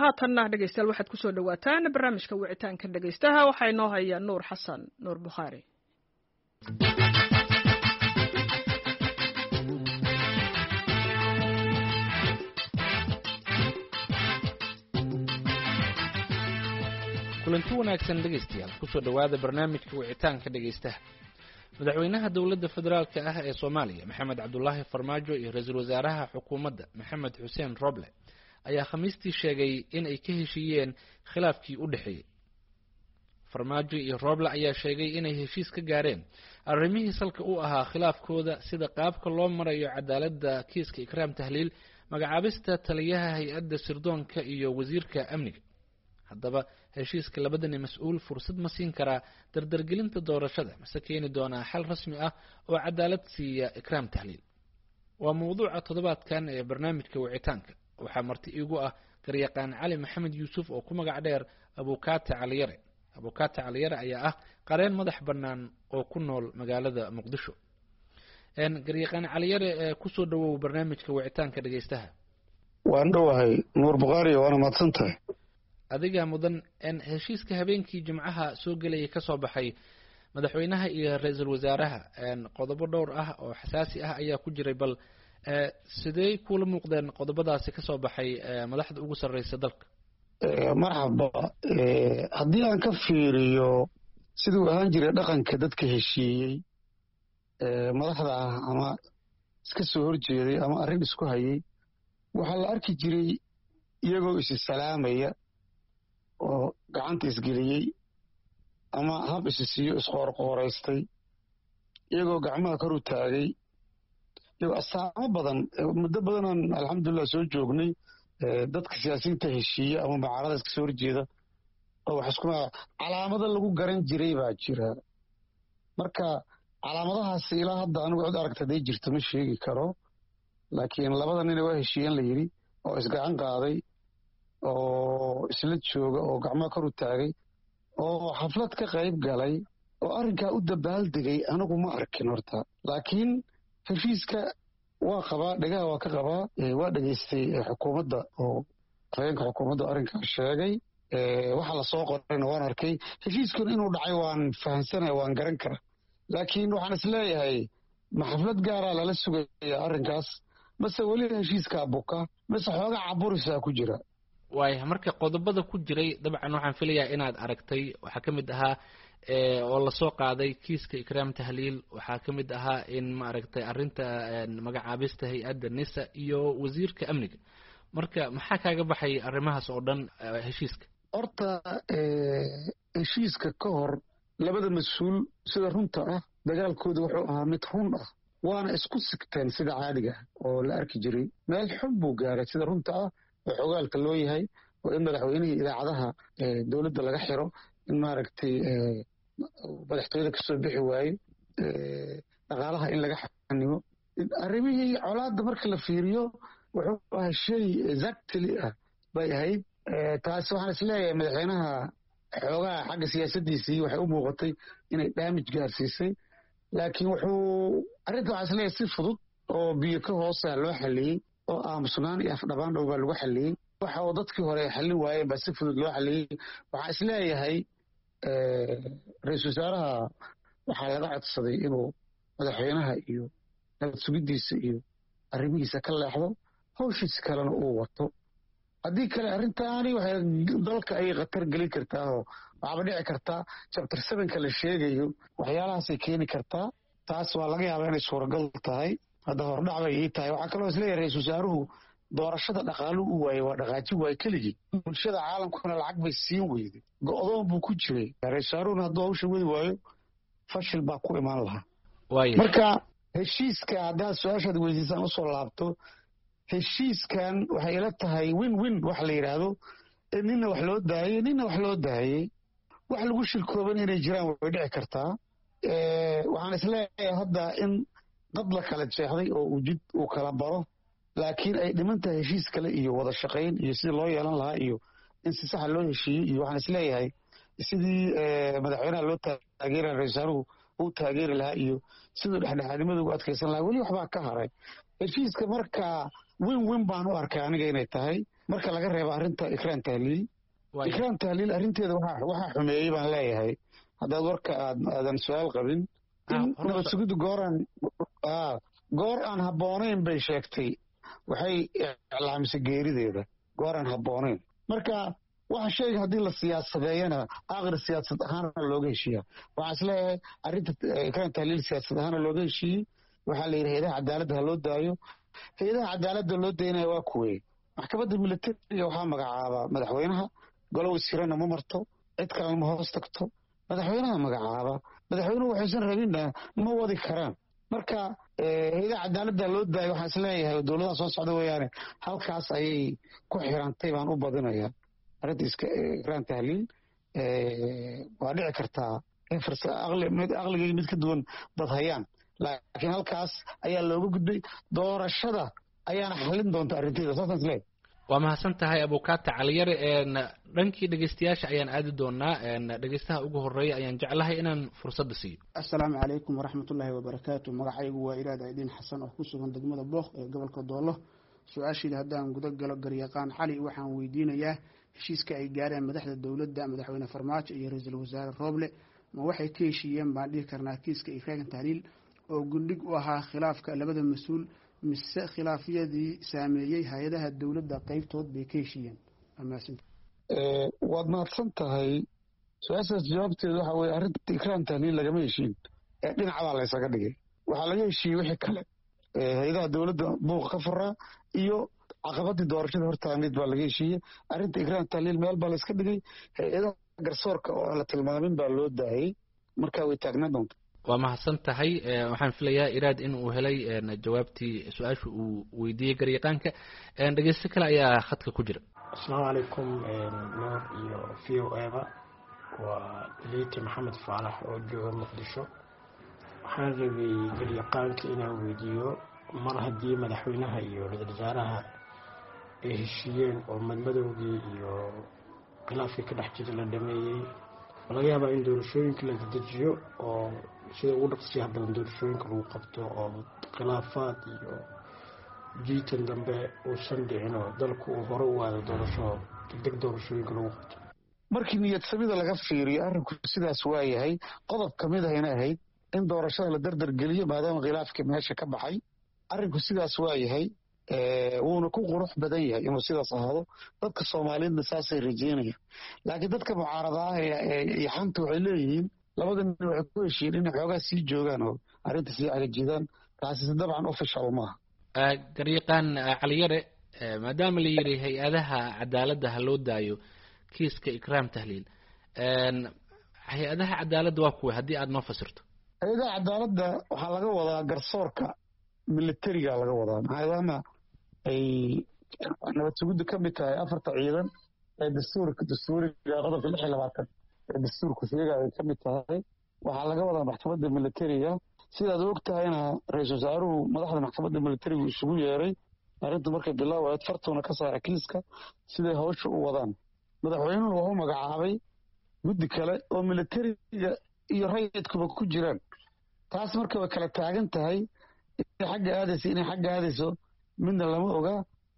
haatanna dhegaystayaal waxaad ku soo dhawaataan barnaamijka wicitaanka dhegaystaha waxaa inoo haya nuur xasan nuur bukhaari. kulanti wanaagsan dhegaystayaal kusoo dhawaada barnaamijka wicitaanka dhegaystaha. madaxweynaha dowladda federaalka ah ee Soomaaliya Maxamed Cabdullaahi Farmaajo iyo ra'iisul wasaaraha xukuumadda Maxamed Xuseen Roble ayaa khamiistii sheegay in ay ka heshiiyeen khilaafkii u dhaxeeyay. Farmaajo iyo Roble ayaa sheegay inay heshiis ka gaareen arrimihii salka u ahaa khilaafkooda sida qaabka loo marayo cadaaladda kiiska Ikraam Tahliil, magacaabista taliyaha hay'adda sirdoonka iyo wasiirka amniga. haddaba heshiiska labadani mas'uul fursad ma siin karaa dardargelinta doorashada mase keeni doonaa xal rasmi ah oo cadaalad siiya Ikraam Tahliil? waa mawduuca toddobaadkan ee barnaamijka wicitaanka. waxaa marti iigu ah garyaqaan Cali Maxamed Yuusuf oo ku magac dheer Abukaata Caliyare. Abukaata Caliyare ayaa ah qareen madax bannaan oo ku nool magaalada Muqdisho. garyaqaan Caliyare ku soo dhawow barnaamijka wicitaanka dhagaystaha. waan dhawahay Nuur Bukhaari, waana mahadsantahay. adiga mudan heshiiska habeenkii Jimcaha soo galay ka soo baxay madaxweynaha iyo ra'iisul wasaaraha qodobo dhowr ah oo xasaasi ah ayaa ku jiray, bal sidee kula muuqdeen qodobadaasi ka soo baxay madaxda ugu sarreysa dalka? marxaba. haddii aan ka fiiriyo siduu ahaan jiray dhaqanka dadka heshiiyey madaxda ah ama iska soo horjeeday ama arrin isku hayay, waxaa la arki jiray iyagoo isi salaamaya oo gacanta isgeliyey ama hab isisiiyo isqoorqooraystay, iyagoo gacmaha kor u taagay, iyagoo astaamo badan muddo badanaan alxamdulillah soo joognay dadka siyaasiyiinta heshiiya ama mucaarada iska soo horjeeda oo wax isku calaamado lagu garan jiray baa jira. marka calaamadahaasi ilaa hadda anigu cid aragta haday jirto ma sheegi karo, laakiin labada nina waa heshiiyeen la yidhi oo isgacan qaaday oo isla jooga oo gacmaha kor u taagay oo xaflad ka qayb galay oo arrinkaa u dabaaldegay anigu ma arkin horta. laakiin heshiiska waa qabaa, dhegaha waa ka qabaa, waa dhegaystay xukuumadda oo afhayeenka xukuumadda arrinkaa sheegay. waxa lasoo qorayna waan arkay. heshiiskan inuu dhacay waan fahamsanaya, waan garan kara, laakiin waxaan isleeyahay ma xaflad gaaraa lala sugaya arrinkaas mase weli heshiiskaa buka mase xooga caburisaa ku jira? waaya, marka qodobada ku jiray dabcan waxaan filayaa inaad aragtay. waxaa ka mid ahaa oo lasoo qaaday kiiska Ikraam Tahliil, waxaa ka mid ahaa in maaragtay arrinta magacaabista hay-adda NISA iyo wasiirka amniga. marka maxaa kaaga baxay arrimahaas oo dhan heshiiska? horta heshiiska ka hor labada mas-uul sida runta ah dagaalkooda wuxuu ahaa mid run ah, waana isku sigteen sida caadiga ah oo la arki jiray. meel xun buu gaaray sida runta ah oo xogaalka loo yahay, oo in madaxweynihii idaacadaha dowladda laga xiro, in maaragtay madaxtooyada kasoo bixi waayo, dhaqaalaha in laga xanimo. arrimihii colaadda marka la fiiriyo wuxuu ahaa shay exactly ah bay ahayd. taasi waxaan isleeyahay madaxweynaha xoogaha xagga siyaasaddiisii waxay u muuqatay inay damage gaarsiisay, laakiin arrinta waxaan isleeyahay si fudud oo biyo ka hoosa loo xalliyey oo aamusnaan iyo afdhabaan dhow baa lagu xalliyey. waxa oo dadkii hore ay xallin waayeen baa si fudud loo xalliyey. waxaan isleeyahay ra-iisul wasaaraha waxaa laga codsaday inuu madaxweynaha iyo nabad sugiddiisa iyo arrimihiisa ka leexdo, hawshiisa kalena uu wato. haddii kale arrintaani waxay dalka ayay khatar gelin kartaa oo waxaaba dhici kartaa chapter 7 la sheegayo waxyaalahaasay keeni kartaa. taas waa laga yaabaa inay suuragal tahay, hadda hordhac bay ii tahay. waxaa kaloo isleeyahay ra-iisul wasaaruhu doorashada dhaqaaluhu u waayey, waa dhaqaaji waaye keligii. bulshada caalamkuna lacag bay siin weyday, go-doon buu ku jiray. ra-isul wasaaruhuna hadduu hawsha wadi waayo fashil baa ku imaan lahaa. marka heshiiska haddaad su-aashaad weydiisaan usoo laabto, heshiiskan waxay ila tahay win wax la yidhaahdo, nina wax loo daayey nina wax loo daayey. wax lagu shirkooban inay jiraan way dhici kartaa. waxaan isleeyahay hadda in dad la kala jeexday oo uu jid uu kala baro, laakiin ay dhiman tahay heshiis kale iyo wada shaqayn iyo sidii loo yeelan lahaa iyo in si saxa loo heshiiyey. iyo waxaan isleeyahay sidii madaxweynaha loo taageera ra-isul wasaaruhu uu taageeri lahaa iyo siduu dhexdhexaadnimada ugu adkaysan lahaa, weli waxbaa ka haray. heshiiska marka win baan u arkay aniga inay tahay. marka laga reebo arrinta ikraan tahliil ikraan tahliil arrinteeda waxaa xumeeyey baan leeyahay haddaad warka aadan su-aal qabin in nabad sugiddu goor aan habboonayn bay sheegtay waxay iclaamisay geerideeda goor aan habboonayn marka waxa shayga haddii la siyaasadeeyana aakhir siyaasad ahaana looga heshiiya waxaa is leeyahay arrinta ikraan tahliil siyaasad ahaana looga heshiiyey waxaa la yidhi hay-adaha cadaaladda ha loo daayo hay-adaha cadaaladda loo daynaya waa kuwey maxkamadda militariga waxaa magacaaba madaxweynaha golo wasiirana ma marto cid kalena ma hoos tagto madaxweynaha magacaaba madaxweynuhu waxaysan rabinna ma wadi karaan marka hay-adaha cadaaladda loo daayo waxaan is leeyahay dowladaha soo socda weeyaane halkaas ayay ku xirantay baan u badinayaa arrinta ikraan tahliil waa dhici kartaa in aqligay mid ka duwan dad hayaan laakiin halkaas ayaa looga gudbay doorashada ayaana xallin doonta arrinteeda saasaan isleeyahay waa mahadsan tahay abukaata caliyare dhankii dhegeystayaasha ayaan aadi doonaa dhegeystaha ugu horeeya ayaan jeclahay inaan fursadda siiyo. assalaamu calaykum waraxmatullaahi wabarakaatu. magacaygu waa iraad aydin xasan oo ku sugan degmada booq ee gobolka doolo. su-aashiida haddaan guda galo garyaqaan cali waxaan weydiinayaa heshiiska ay gaareen madaxda dowladda madaxweyne farmaajo iyo ra-iisul wasaare rooble ma waxay ka heshiiyeen baan dhihi karnaa kiiska ikraan tahliil oo gundhig u ahaa khilaafka labada mas-uul mise khilaafyadii saameeyey hay-adaha dowladda qaybtood bay ka heshiiyeen? waad mahadsan tahay su-aashaas jawaabteedu waxa weye arrinta ikraan tahliil lagama heshiin dhinacbaa laysaga dhigay waxaa laga heshiiyey wixii kale hay-adaha dowladda buuqa ka furaa iyo caqabadii doorashada hortaamid baa laga heshiiyey arrinta ikraan tahliil meel baa layska dhigay hay-adaha garsoorka oo aan la tilmaamin baa loo daayey markaa way taagnaan doonta. waa mahadsan tahay waxaan filayaa iraad in uu helay jawaabtii su-aasha uu weydiiyey garyaqaanka. dhegeysto kale ayaa khadka ku jira. asalaamu calaykum noor iyo v o eba waa liiti maxamed faalax oo jooga muqdisho. waxaan rabay garyaqaanka inaan weydiiyo mar haddii madaxweynaha iyo ra-iisul wasaaraha ay heshiiyeen oo madmadowgii iyo khilaafkii ka dhex jira la dhameeyey laga yaabaa in doorashooyinka la dedejiyo oo sida ugu dhaqsiyaha badan doorashooyinka lagu qabto oo khilaafaad iyo jiitan dambe uusan dhicin oo dalku uu hore u aado doorasho degdeg doorashooyinka lagu qabto. markii niyad samida laga fiiriyo arrinku sidaas waa yahay qodob ka mid ahayna ahayd in doorashada la dardar geliyo maadaama khilaafkii meesha ka baxay arrinku sidaas waa yahay wuuna ku qurux badan yahay inuu sidaas ahaado dadka soomaaliyeedna saasay rajeynayaan laakiin dadka mucaarada ah iyo xanta waxay leeyihiin labada nin waxay ku heshiiyeen inay xoogaa sii joogaan oo arrinta sii calajiidaan taasise dabcan official maaha. garyaqaan caliyare maadaama la yidhi hay-adaha cadaaladda ha loo daayo kiiska ikraam tahliil hay-adaha cadaaladda waa kuwa haddii aada noo fasirto. hay-adaha cadaaladda waxaa laga wadaa garsoorka militariga laga wadaa maadaama ay nabad sugiddu ka mid tahay 4 ciidan ee dastuuriga qodobka 26 ee dastuurku sheegaya ay ka mid tahay waxaa laga wadaa maxkamadda militariga sidaad og tahayna ra-iisul wasaaruhu madaxda maxkamadda militarigu isugu yeeray arrintu markay bilaawayd fartuuna ka saara kiiska siday hawsha u wadaan madaxweynuhu wuxuu magacaabay guddi kale oo militariga iyo rayidkuba ku jiraan taas marka way kala taagan tahay inay xagga aadayso midna lama oga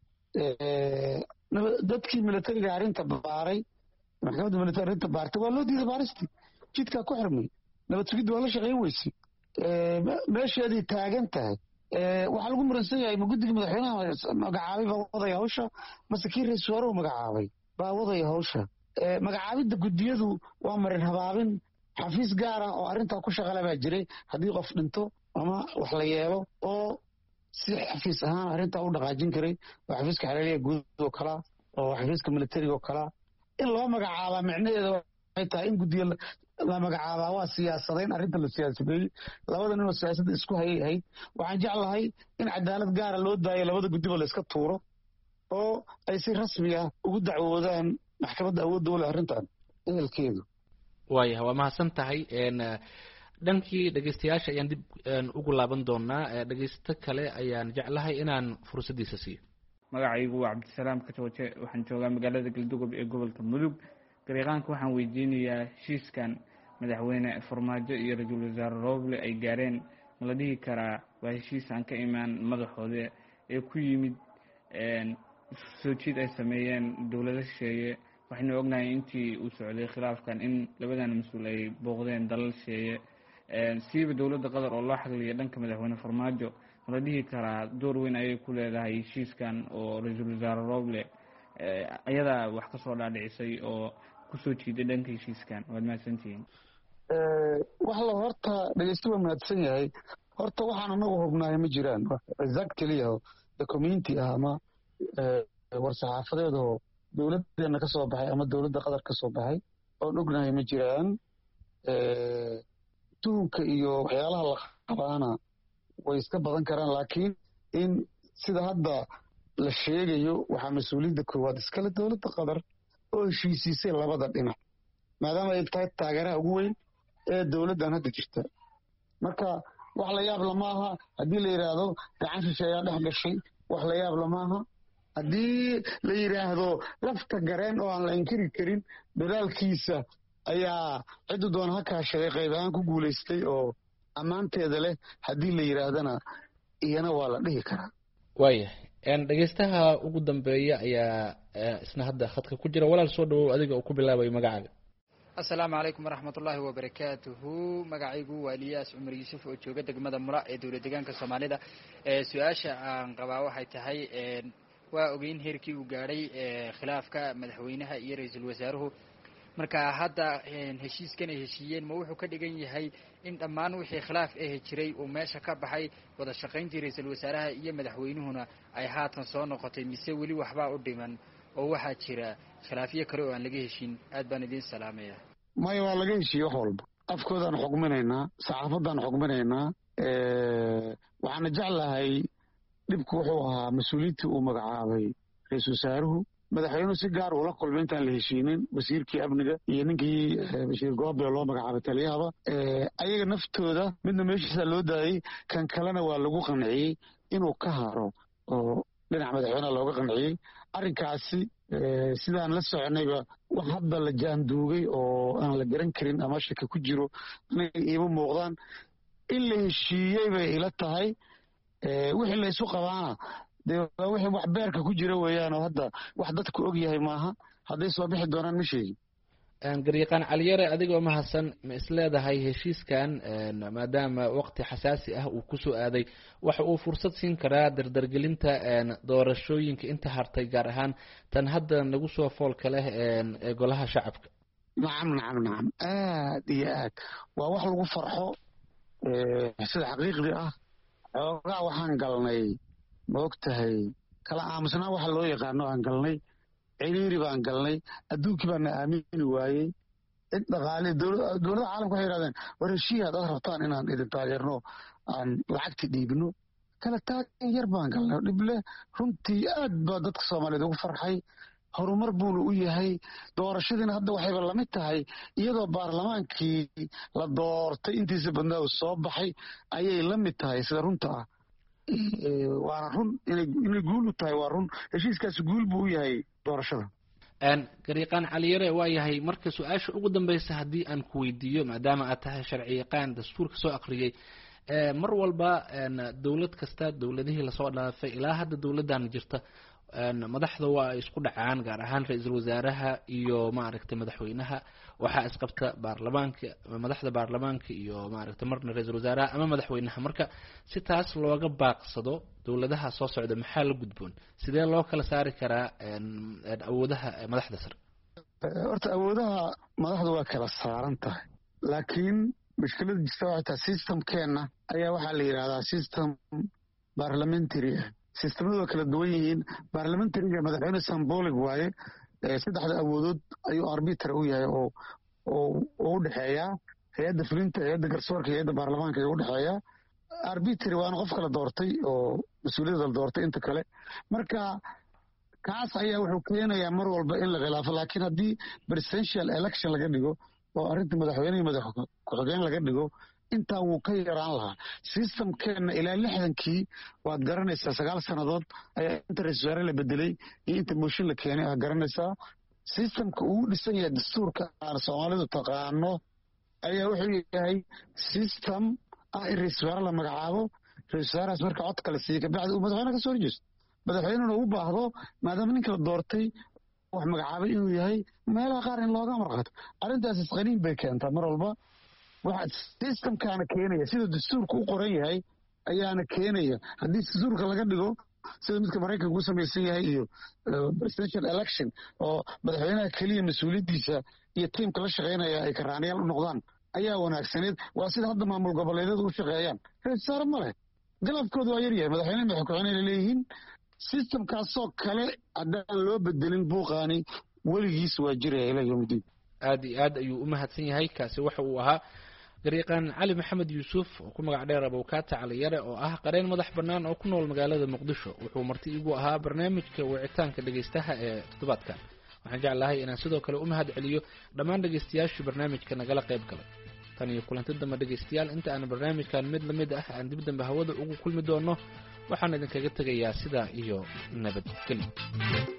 dadkii militariga arrinta baaray maxkamadda militari arrinta baartay waa loo diiday baaristii jidkaa ku xirmay nabad sugidda waa la shaqayn weysay meesheeday taagan tahay waxaa lagu muransan yahay ma guddiga madaxweynaha magacaabay baa wadaya hawsha mase kii ra-iisul wasaaruhu magacaabay baa wadaya hawsha magacaabidda guddiyadu waa marin habaabin xafiis gaar ah oo arrintaa ku shaqala baa jiray haddii qof dhinto ama wax la yeelo oo si xafiis ahaan arrintaa u dhaqaajin karay oo xafiiska xalaaliya guud oo kalaa oo xafiiska militariga oo kalaa in loo magacaabaa micnaheeda waxay tahay in guddiya la magacaabaa waa siyaasadayn arrinta la siyaasadeeyey labada ninoo siyaasadda isku hayay ahayd waxaan jeclahay in cadaalad gaara loo daayo labada guddiba la iska tuuro oo ay si rasmi ah ugu dacwoodaan maxkamadda awoodda u leh arrintan ehelkeedu. waayahay waa mahadsan tahay dhankii dhegeystayaasha ayaan dib ugu laaban doonaa dhegeysto kale ayaan jeclahay inaan fursaddiisa siiyo. magacaygu waa cabdisalaam katooje waxaan joogaa magaalada galdugob ee gobolka mudug. garyaqaanka waxaan weydiinayaa heshiiskan madaxweyne farmaajo iyo ra-iisul wasaare rooble ay gaareen ma la dhihi karaa waa heshiis aan ka imaan madaxooda ee ku yimid soo jiid ay sameeyeen dowlado shisheeye waxaynu ognahay intii uu socday khilaafkan in labadan mas-uul ay booqdeen dalal shisheeye siiba dowladda qatar oo loo xagliya dhanka madaxweyne farmaajo la dhihi karaa door weyn ayay ku leedahay heshiiskan oo ra-iisul wasaare Roble ayadaa wax kasoo dhaadhicisay oo kusoo jiiday dhanka heshiiskan. waad mahadsantihiin. wax la horta dhegeysta waa mahadsan yahay. horta waxaan anagu hubnahay ma jiraan exactly documenti ah ama war-saxaafadeed oo dowladeena kasoo baxay ama dowladda qatar kasoo baxay oon ognahay ma jiraan. tuhunka iyo waxyaalaha la qabaana way iska badan karaan, laakiin in sida hadda la sheegayo waxaa mas-uuliyadda koowaad iskale dowladda qatar oo heshiisiisay labada dhinac maadaama ay tahay taageeraha ugu weyn ee dowladdan hadda jirta. marka wax la yaab lama aha haddii la yidhaahdo gacan shishe ayaa dhex gashay, wax la yaab lama aha haddii la yidhaahdo lafta gareen oo aan la inkiri karin dadaalkiisa ayaa ciddu doon ha kaashaday qayb ahaan ku guulaystay oo ammaanteeda leh haddii la yidhaahdana iyana waa la dhihi karaa. waaya dhegeystaha ugu dambeeya ayaa isna hadda khadka ku jira. walaal soo dhawow adiga oo ku bilaabayo magacaaga. asalaamu calaykum waraxmatullaahi wabarakaatuhu. magacaygu waa Eliyaas Cumar Yuusuf oo jooga degmada Mura ee dowlad deegaanka Soomaalida. su-aasha aan qabaa waxay tahay waa ogeyn heerkii uu gaadhay khilaafka madaxweynaha iyo ra-iisul wasaaruhu. marka hadda heshiiskan ay heshiiyeen ma wuxuu ka dhigan yahay in dhammaan wixii khilaaf jiray uu meesha ka baxay, wada shaqayntii ra-iisul wasaaraha iyo madaxweynuhuna ay haatan soo noqotay, mise weli waxbaa u dhiman oo waxaa jira khilaafyo kale oo aan laga heshin? aad baan idiin salaamaya. maya waa laga heshiiye wax walba. afkoodaan xugminaynaa, saxaafadaan xugminaynaa. waxaana jeclahay dhibku wuxuu ahaa mas-uuliyiintii uu magacaabay ra-iisul wasaaruhu. madaxweynuhu si gaar ula kulmay intaan la heshiinin wasiirkii amniga iyo ninkii bashiir goobe loo magacaabay taliyahaba. ayaga naftooda midna meeshiisa loo daayey, kan kalena waa lagu qanciyey inuu ka haro oo dhinaca madaxweyneha looga qanciyey. arrinkaasi sidaan la soconayba wax hadda la jaanduugay oo aan la garan karin ama shaki ku jiro aniga iima muuqdaan. in la heshiiyey bay ila tahay. wixii la isu qabaana dee wixii wax beerka ku jira weeyaan oo hadda wax dadku og yahay maaha. hadday soo bixi doonaan ma sheegin. garyaqaan caliyare adigoo mahadsan, ma isleedahay heshiiskan maadaama waqti xasaasi ah uu kusoo aaday waxa uu fursad siin karaa dardargelinta doorashooyinka inta hartay, gaar ahaan tan hadda nagu soo foolka leh ee golaha shacabka? nacam aad iyo aad waa wax lagu farxo. sida xaqiiqdii ah xoogaa waxaan galnay ma og tahay kala aamusnaa waxa loo yaqaano aan galnay, ciriiri baan galnay, adduunkii baana aamini waayey. cid dhaqaale dowladaha caalamka waxay yidhahdeen war heshiiya haddaad rabtaan inaan idin taageerno aan lacagti dhiibno. kala taagan yar baan galnay dhible. runtii aad baa dadka soomaaliyeed ugu farxay. horumar buuna u yahay. doorashadiina hadda waxayba lamid tahay iyadoo baarlamaankii la doortay intiisa badnaa uu soo baxay ayay la mid tahay sida runta ah. waana run inay guul u tahay. waa run heshiiskaasi guul buu u yahay doorashada. garyaqaan caliyare waa yahay. marka su-aasha ugu dambeysa haddii aan ku weydiiyo, maadaama aad tahay sharci yaqaan dastuurka soo akriyey, mar walba dowlad kasta dowladihii lasoo dhaafay ilaa hadda dowladdan jirta madaxda waa ay isku dhacaan, gaar ahaan ra-iisul wasaaraha iyo maaragtay madaxweynaha. waxaa isqabta baarlamaanka, madaxda baarlamaanka iyo maaragtay marna ra-iisul wasaaraha ama madaxweynaha. marka si taas looga baaqsado dowladaha soo socda maxaa la gudboon? sidee loo kala saari karaa awoodaha madaxda sare? horta awoodaha madaxda waa kala saaran tahay, laakiin mushkilada jirta waxay tahay systemkeenna ayaa waxaa la yidhahdaa system parliamentary ah. sistamadu waa kala duwan yihiin. baarlamentariga madaxweyne symbolic waaye. saddexda awoodood ayuu arbiter u yahay oo u dhexeeyaa hay-adda fulinta, hay-adda garsoorka, hay-adda baarlamaanka ayuu u dhexeeyaa. arbitary waana qof kala doortay oo mas-uuliyadda la doortay inta kale. marka kaas ayaa wuxuu keenayaa mar walba in la khilaafo. laakiin haddii presidential election laga dhigo oo arrinta madaxweyne iyo madax ku-xigeen laga dhigo intaa wuu ka yaraan lahaa. systemkeenna ilaa 60kii waad garanaysaa 9 sannadood ayaa inta ra-isul wasaare la bedelay iyo inta mooshin la keenay aad garanaysaa. systemka uu dhisan yahay dastuurka aan soomaalidu taqaano ayaa wuxuu yahay system ah in ra-isul wasaare la magacaabo, ra-isul wasaarahaas marka cod kale siiya kabacdi uu madaxweyne ka soo horjeesto. madaxweynena u baahdo maadaama ninka la doortay wax magacaabay inuu yahay meelaha qaar in looga marqaato arrintaas isqaniin bay keentaa mar walba waxa systemkaana keenaya sida dastuurka u qoran yahay ayaana keenaya haddii dastuurka laga dhigo sida midka maraykanka u samaysan yahay iyo presidential election oo madaxweynaha keliya mas-uuliyaddiisa iyo tiimka la shaqaynaya ay karaanayaal u noqdaan ayaa wanaagsaneed waa sida hadda maamul goboleedyadu u shaqeeyaan ra-isul wasaare ma leh galabkooda waa yaryahay madaxweyne madaxkuxeenay leeyihiin systemkaasoo kale haddaan loo bedelin buuqaani weligiis waa jiraya ilaa yawmidiin aad iyo aad ayuu u mahadsan yahay kaasi waxa uu ahaa garyaqaan cali maxamed yuusuf oo ku magac dheer abowkaata caliyare oo ah qareen madax bannaan oo ku nool magaalada muqdisho wuxuu marti igu ahaa barnaamijka wicitaanka dhegaystaha ee toddobaadka waxaan jeclahay inaan sidoo kale u mahad celiyo dhammaan dhegaystayaashii barnaamijka nagala qayb galay tan iyo kulanti dambe dhegaystayaal inta aan barnaamijkan mid la mid ah aan dib dambe hawada ugu kulmi doono waxaan idinkaga tegayaa sidaa iyo nabadgelyo